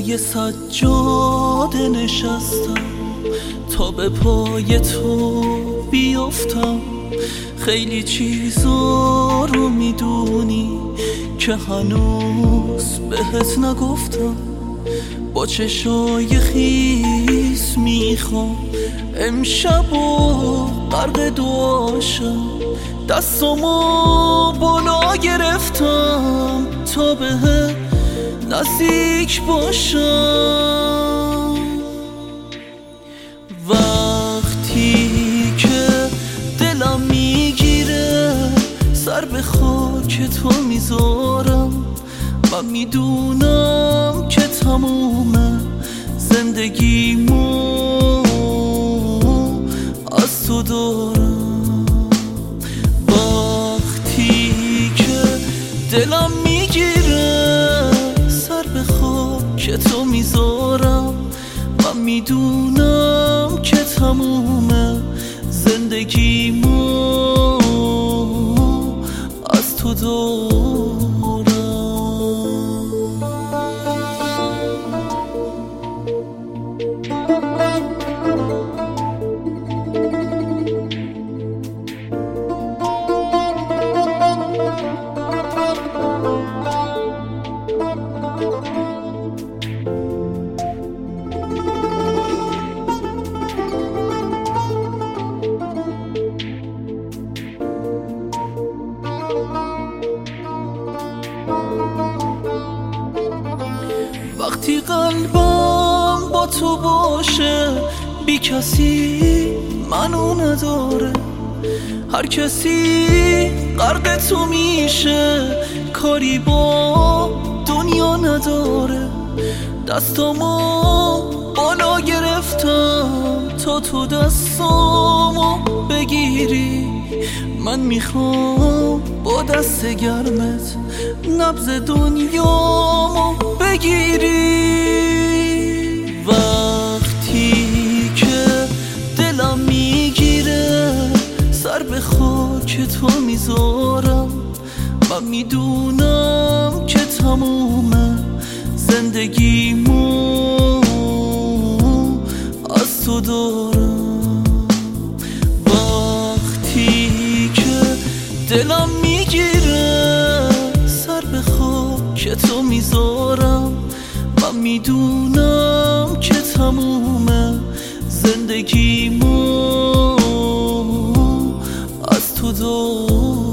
روی سجاده نشستم تا به پای تو بیفتم. خیلی چیزا رو میدونی که هنوز بهت نگفتم. با چشای خیس میخوام امشب و غرق دعاشم. دستامو بالا گرفتم تا بهت نزدیک باشم. وقتی که دلم میگیره سر به خاک تو میذارم. من میدونم که تموم زندگیمو از تو دارم. وقتی که دلم میگیره سر به خاک تو میذارم. من میدونم که تموم زندگیمو از تو دارم. وقتی قلبم با تو باشه بی کسی منو نداره. هر کسی غرق تو میشه کاری با دنیا نداره. دستامو بالا گرفتم تا تو دستامو بگیری. من میخوام با دست گرمت نبض دنیامو بگیری. وقتی که دلم میگیره سر به خاک تو میذارم. من میدونم که تموم زندگیمو از تو دارم. وقتی که دلم میگیره سر به خاک تو میذارم. من میدونم که تموم زندگیمو از تو دارم.